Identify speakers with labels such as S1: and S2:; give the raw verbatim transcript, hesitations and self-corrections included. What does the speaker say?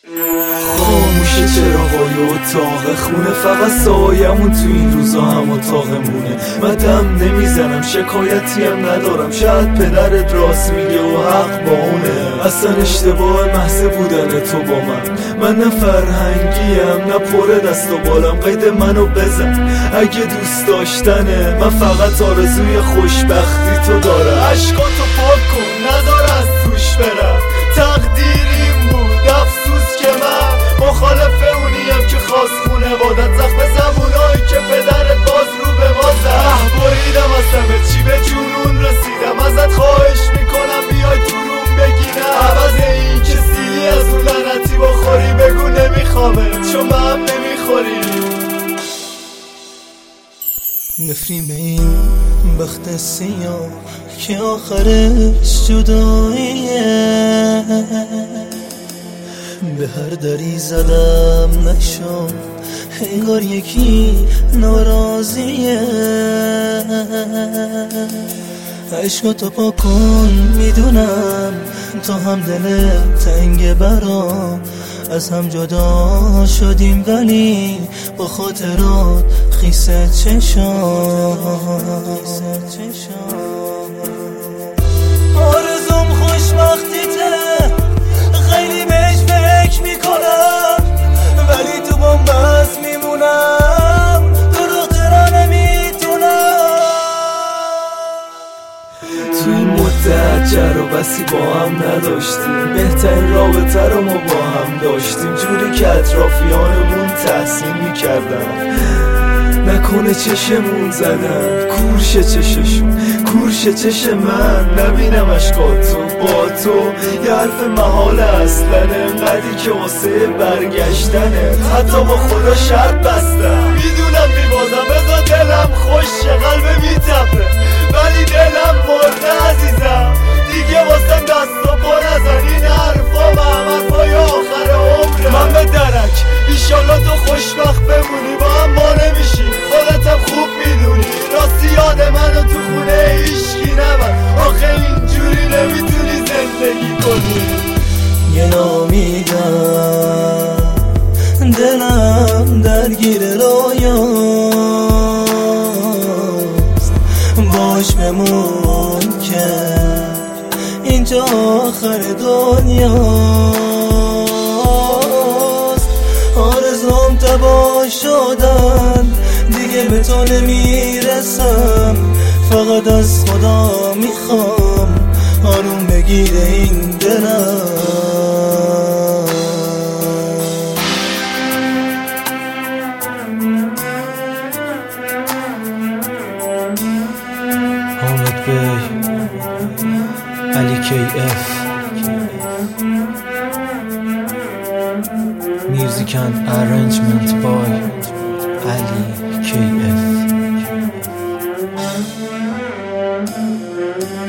S1: خاموشه چراغای اتاق خونه، فقط سایمون تو این روزا هم اتاقمونه. من دم نمیزنم، شکایتی هم ندارم، شاید پدرت راست میگه و حق با اونه. اصلا اشتباه محض بودن تو با من. من نه فرهنگیم نه پر دست و بالم، قید منو بزن اگه دوست داشتنه. من فقط آرزوی خوشبختی تو دارم. عشقاتو پاک کن نذار از توش برم، تقدیر این بود افسوس که من مخالف اونیم که خواست خونوادت زخم زبونایی که پدرت باز رو به بازه. اه بریدم از همه چی به جنون رسیدم، ازت خواهش میکنم بیای تو روم بگیرم. عوض این که سیلی از اون لعنتی بخوری بگو نمیخوامه، چون من هم نمیخوری.
S2: نفرین به این بخت سیاه که آخرش جداییه، به هر دری زدم نشد انگار یکی ناراضیه. عشقاتو پاک کن میدونم تا هم دل تنگ برام، از هم جدا شدیم ولی با خاطرات خیسه چشام. آرزوم خوشبختیته، خیلی بهش فکر میکنم ولی تو بنبست میمونم، دروغ چرا نمیتونم.
S1: تو این مدت جر و بسی با هم نداشتیم، بهترین رابطه رو ما با هم داشتیم، جوری که اطرافیانمون تحسین میکردن. نکنه چشمون زدن کورش چششون، کورش چش من، نبینم اشکاتو با تو. یه حرف محال اصلا انقدری که واسه برگشتنه، حتی با خدا شرط بستم. میدونم میبازم بذار دلم خوشه، قلب میتپه ولی دلم مرده عزیزم. دیگه واسم دست و پا نزن، این حرفا محمد پای آخر عمره. من به درک ایشالله تو خوشبخت بمونی، با هم ما نمیشیم خودتم خوب میدونی. راستی یاد منو تو خونه هیشکی نبر، آخه اینجوری نمیتونی زندگی کنی.
S2: یه نامیدم دلم درگیر رویاست، باش بمون که اینجا آخر دنیاست. آرزوم تباه شدن دیگه به تو نمیرسم، فقط از خدا میخوام آروم بگیره این دلم.
S3: حامد بی علی کی اف Music and arrangement by Ali K F.